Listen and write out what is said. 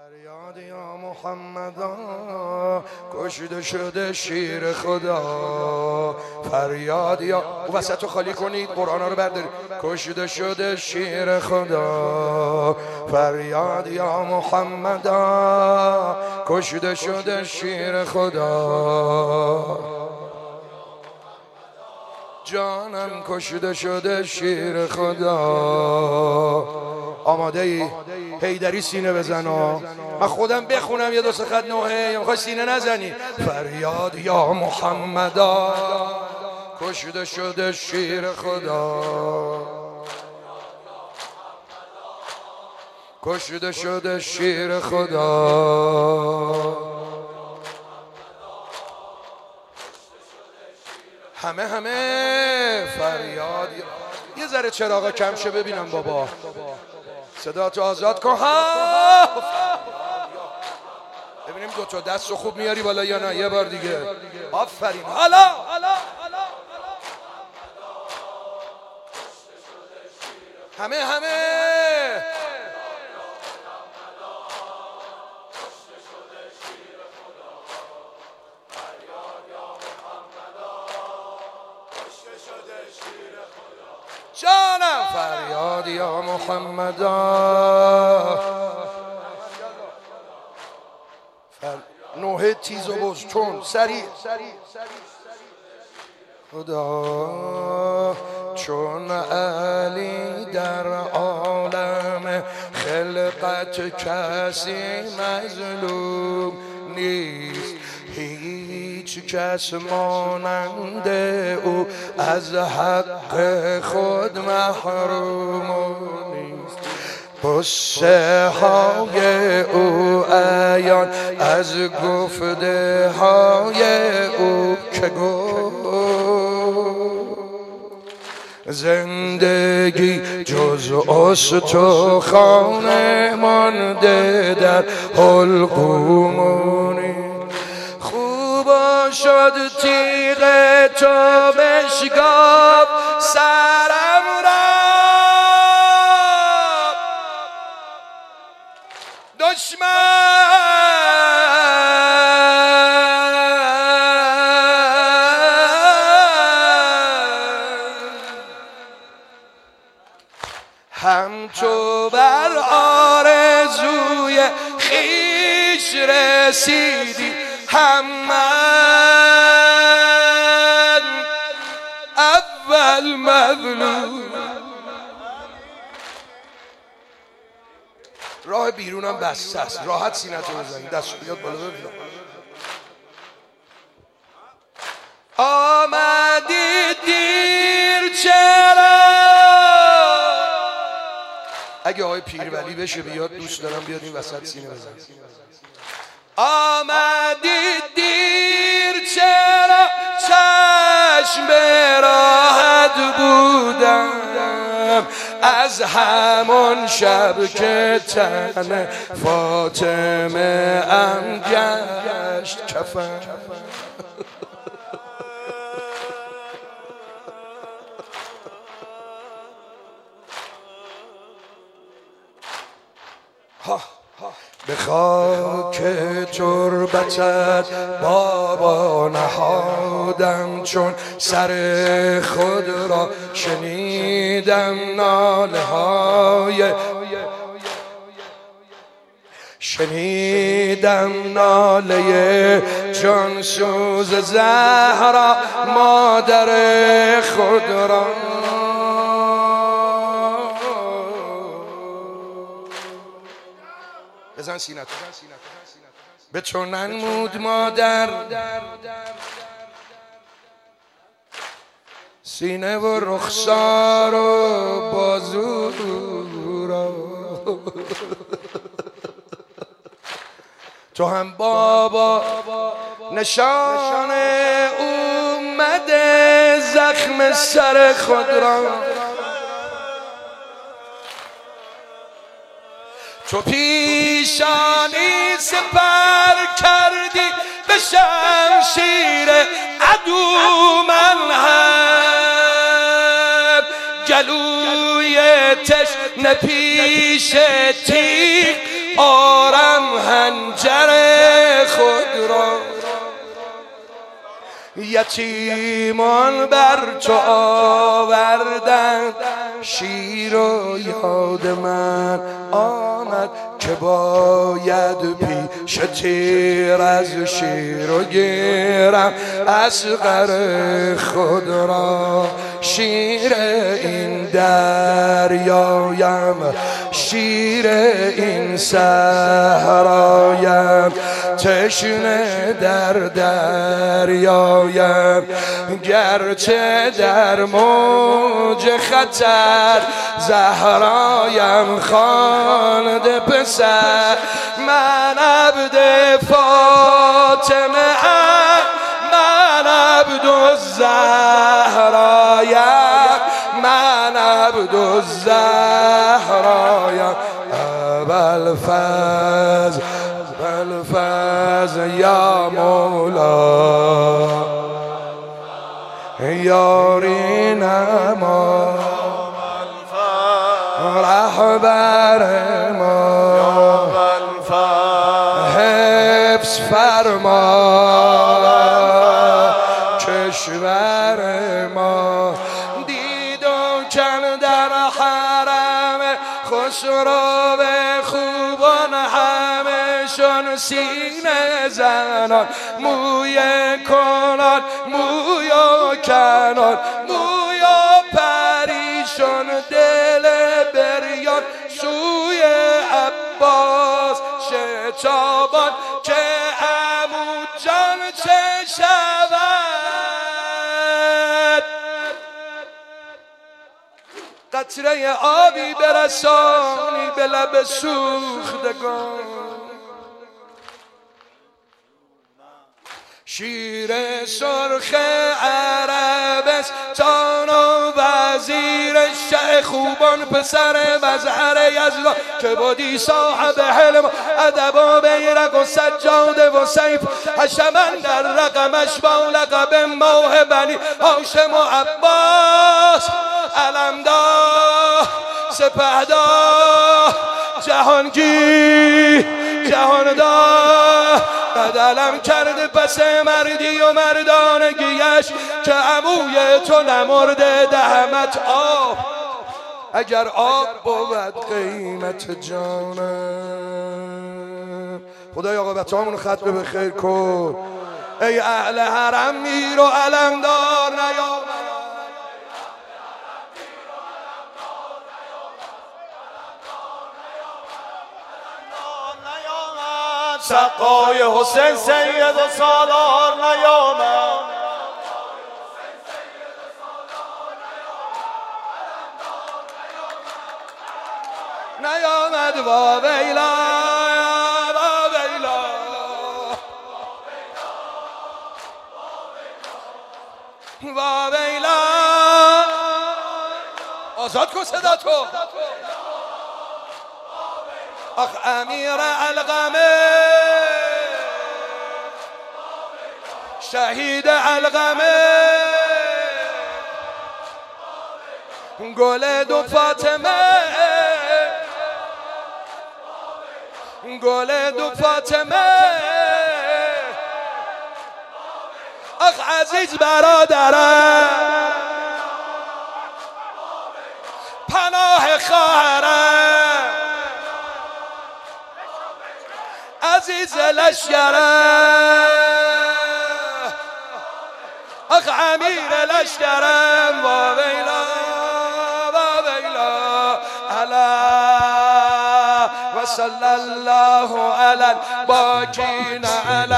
فریاد یا محمدا کشته شده شیر خدا. فریاد یا او وسط رو خالی کنید، قرآن رو بردارید. کشته شده شیر خدا. فریاد یا محمدا کشته شده شیر خدا. جانم کشته شده شیر خدا. آماده ای؟ حیدری سینه بزن. من خودم بخونم یه دو سه خط نوحه، یا میخوای سینه نزنی؟ فریاد یا محمدا کشته شده شیر خدا. کشته شده شیر خدا. همه فریاد. یه ذره چراغا کم شه ببینم بابا. صدا تو آزاد کن. ببینیم دو تا دست رو خوب میاری بالا یا نه. یه بار دیگه. آفرین. حالا همه جانم. فریاد یا محمدا. نوحه تیز و بز چون سریع. خدا چون علی در عالم خلقت کسی مظلوم نیست. هیچ کس مانند او از حق خود محروم نیست. قصه های او عیان از گفته های او که گفت زندگی جز استخوان مانده در حلقوم نیست. خوبا شد تیغ تو بشکاف سرم را، دشمن همچو بر آرزوی خویش رسیدی، هم من اول مظلوم. راه بیرونم بسته است. راحت سینتو بزنید. دست بیاد بالا ببینم. آمدی دیر چرا؟ اگه آقای پیرولی بشه بیاد، دوست دارم بیاد این وسط سینه بزن. آمدی دیر چرا؟ چشم به راحت بودم از همون شب که تن فاطمه ام گشت کفن. به خاک تربتت بابا نهادم، چون سر خود را شنیدم ناله های جان سوز زهرا مادر خود را. بزن سینت. به تو ننمود مادر سینه و رخسار و بازو را. تو هم بابا نشان اومده زخم سر خود را. تو پیشانی سپر کردی به شمشیر عدو، من هم گلوی تشنه پیش تیغ آرم یتیمان بر تو آوردند شیر و یاد من آمد که باید پیش تیر از شیر و گیرم اصغر خود را شیر این دریایم شیر این صحرایم تشنه در دریایم گرچه در موج خطر زهرایم خوانده پسر من عبد فاطمه من عبد الزهرایم من عبد الزهرایم ابوالفضل یا مولا یاری نما رهبر ما حفظ فرما کشور ما دید و کن در حرم خسرو خوبان همشون سینه زنان موی کنان موی و کنان موی و پریشون دل بریان سوی عباس شتابان که عمو جان چه شود قطره آبی برسانی به لب سوختگان شیر سرخ عربستان و وزیر شه خوبان پسر مظهر یزدان که بودی صاحب حلم و ادب و بیرق و سجاده و سیف حشمن در رقمش با لقب ماه بنی هاشم و عباس علمدار سپهدار جهانگیر جهاندار قدلم کرده پس مردی و مردانگیش که عموی تو نمرده دهمت آب اگر آب بود قیمت جانم خدای عاقبتامون ختم به خیر کن ای اهل حرم میر و علمدار نیامد سقای حسین سید و سالار نیامد نیامد وا ویلا وا ویلا وا ویلا آزاد کن صدا تو آخ امیر علقمه شهید علقمه گل دو فاطمه گل دو فاطمه آخ عزیز برادرم پناه خواهرم عزیز لشکرم آخ امیر لشکرم وا ویلا وا ویلا علی و صلی الله علی الباقین علی